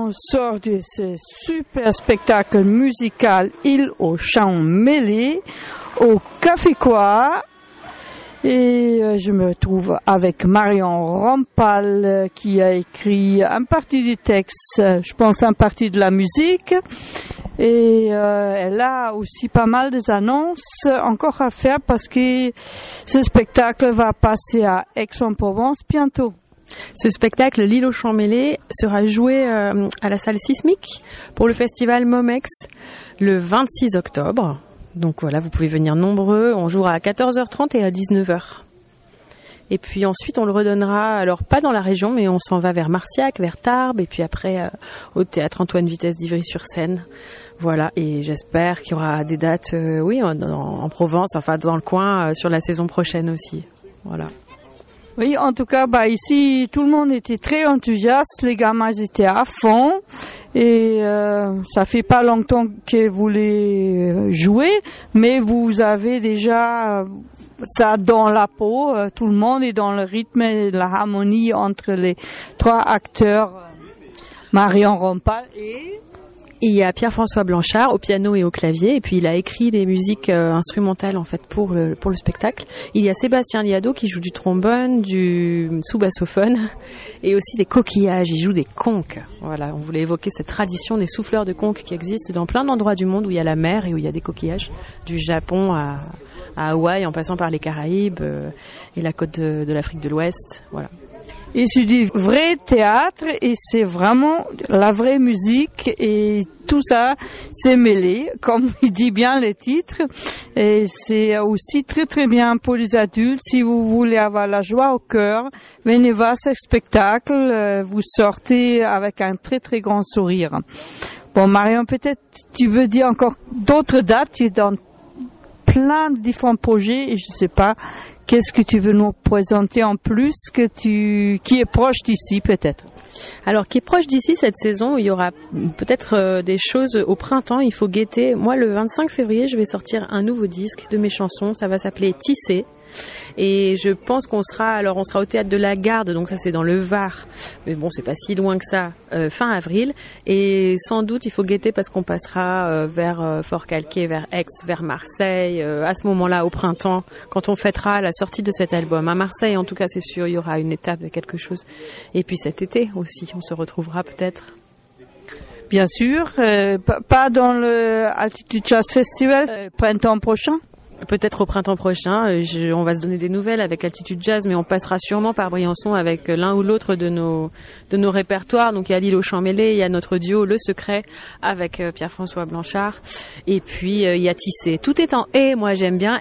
on sort de ce super spectacle musical Île aux chants mêlés au Café Quoi. Et je me trouve avec Marion Rampal qui a écrit un partie du texte, je pense un partie de la musique. Et elle a aussi pas mal des annonces encore à faire parce que ce spectacle va passer à Aix-en-Provence bientôt. Ce spectacle, L'Île aux chants mêlés, sera joué à la salle Sismique pour le festival Momex le 26 octobre. Donc voilà, vous pouvez venir nombreux. On jouera à 14h30 et à 19h. Et puis ensuite, on le redonnera, alors pas dans la région, mais on s'en va vers Marciac, vers Tarbes, et puis après au théâtre Antoine Vitesse d'Ivry-sur-Seine. Voilà, et j'espère qu'il y aura des dates, en Provence, enfin dans le coin, sur la saison prochaine aussi. Voilà. Oui, en tout cas, ici, tout le monde était très enthousiaste, les gamins étaient à fond, et ça fait pas longtemps qu'ils voulaient jouer, mais vous avez déjà ça dans la peau, tout le monde est dans le rythme et la harmonie entre les trois acteurs, Marion Rampal et... Il y a Pierre-François Blanchard au piano et au clavier, et puis il a écrit des musiques instrumentales en fait pour le spectacle. Il y a Sébastien Liado qui joue du trombone, du sous-bassophone et aussi des coquillages. Il joue des conques. Voilà, on voulait évoquer cette tradition des souffleurs de conques qui existent dans plein d'endroits du monde où il y a la mer et où il y a des coquillages, du Japon à Hawaï en passant par les Caraïbes et la côte de l'Afrique de l'Ouest. Voilà. Et c'est du vrai théâtre et c'est vraiment la vraie musique et tout ça c'est mêlé, comme il dit bien le titre. Et c'est aussi très très bien pour les adultes. Si vous voulez avoir la joie au cœur, venez voir ce spectacle, vous sortez avec un très très grand sourire. Bon Marion, peut-être tu veux dire encore d'autres dates, tu es dans plein de différents projets et je sais pas, qu'est-ce que tu veux nous présenter en plus qui est proche d'ici peut-être? Alors, qui est proche d'ici cette saison, il y aura peut-être des choses au printemps, il faut guetter. Moi, le 25 février, je vais sortir un nouveau disque de mes chansons, ça va s'appeler Tisser. Et je pense qu'on sera au théâtre de la Garde, donc ça c'est dans le Var, mais bon c'est pas si loin que ça, fin avril, et sans doute il faut guetter parce qu'on passera vers Fort-Calquier, vers Aix, vers Marseille, à ce moment-là au printemps, quand on fêtera la sortie de cet album. À Marseille en tout cas c'est sûr, il y aura une étape de quelque chose, et puis cet été aussi, on se retrouvera peut-être. Bien sûr, pas dans le Altitude Jazz Festival, printemps prochain? Peut-être au printemps prochain, on va se donner des nouvelles avec Altitude Jazz, mais on passera sûrement par Briançon avec l'un ou l'autre de nos répertoires. Donc il y a L'Île aux chants mêlés, il y a notre duo Le Secret avec Pierre-François Blanchard, et puis il y a Tissé. Tout est en et, moi j'aime bien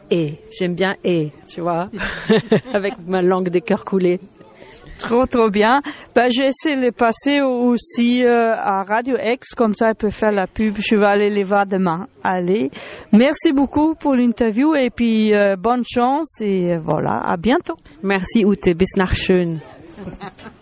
et, tu vois, avec ma langue des cœurs coulés. Trop bien. Je vais essayer de les passer aussi à Radio X, comme ça elle peut faire la pub. Je vais aller les voir demain. Allez, merci beaucoup pour l'interview et puis bonne chance et voilà, à bientôt. Merci Ute, bis nach schön.